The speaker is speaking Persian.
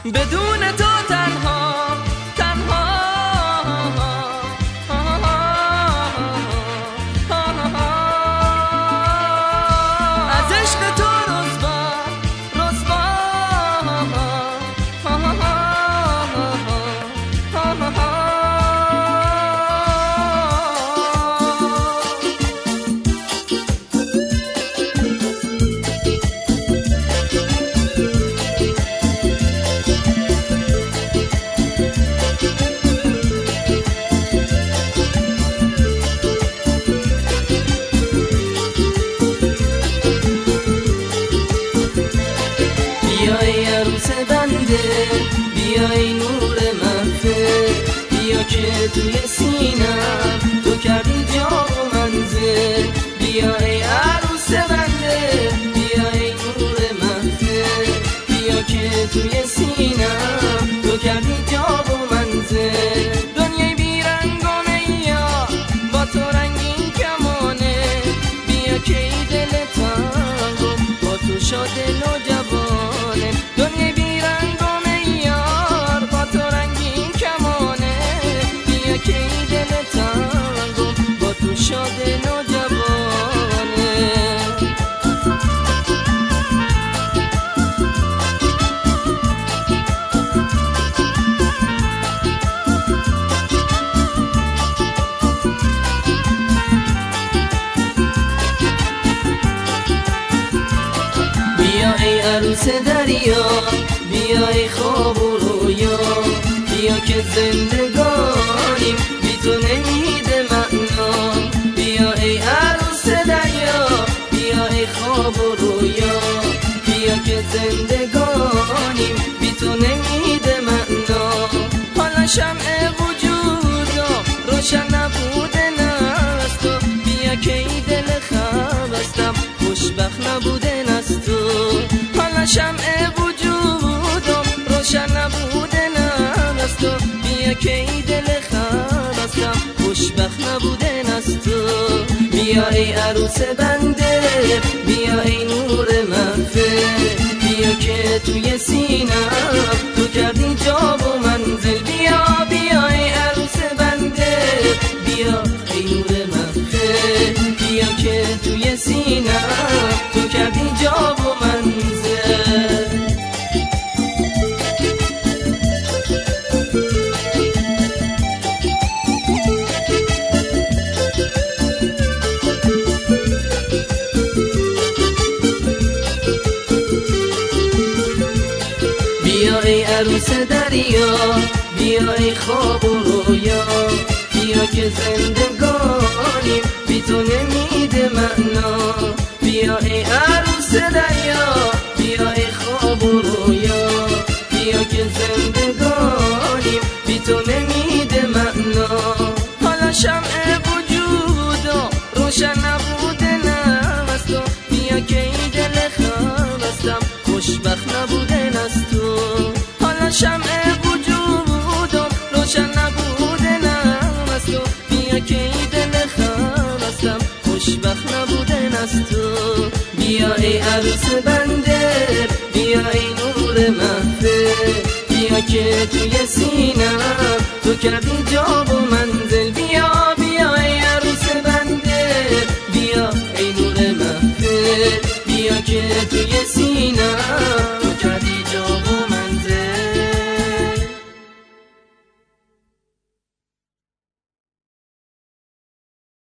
بدون تو تنها تنها از عشق تو رسوا رسوا بیا ای نور محفل، بیا که توی سینم تو کردی جا و منزل. بیا ای عروس بنده، بیا ای نور محفل، بیا که توی سینم تو کردی جا و منزل. دنیای بیرنگ و نیا با تو رنگین کمانه، بیا که ای دل تنگم با تو شاده نوجوانه. دنیای شاده نوجوانه. بیا ای عروس دریا، بیا ای خواب و رویا، بیا که زندگانیم بی تو نمیده معنا. بیا ای عروس دریا، بیا ای خواب و رویا، بیا که زندگانیم بی تو نمیده معنا. حالا شمع وجودم روشن نبوده از تو، بیا که ای دل خبستم خوشبخت نبوده از تو. حالا شمع وجودم روشن نبوده از تو، بیا که ای دل خبستم خوشبخت نبوده از تو. بیا ای عروس بنده، بیا ای نور محفل، بیا که توی سینم تو کردی جا و منزل. بیا بیا ای عروس بنده، بیا ای نور محفل، بیا که توی سینم تو کردی جا و منزل. بیا ای عروس دریا، بیا ای خواب و رویا، بیا که زندگانیم بی تو نمیده معنا. بیا ای عروس دریا، بیا ای خواب و رویا، بیا که زندگانیم بی تو نمیده معنا. حالا شمع وجودم روشن نبوده از تو، بیا که ای دل خبستم خوشبخت نبوده از تو. حالا شمع وجودم روشن نبوده از تو، بیا که ای دل خبستم خوشبخت نبوده از تو. بیا ای عروس بنده، بیا ای نور محفل، بیا که توی سینم تو کردی جا و منزل. بیا بیا ای عروس بنده، بیا ای نور محفل، بیا که توی سینم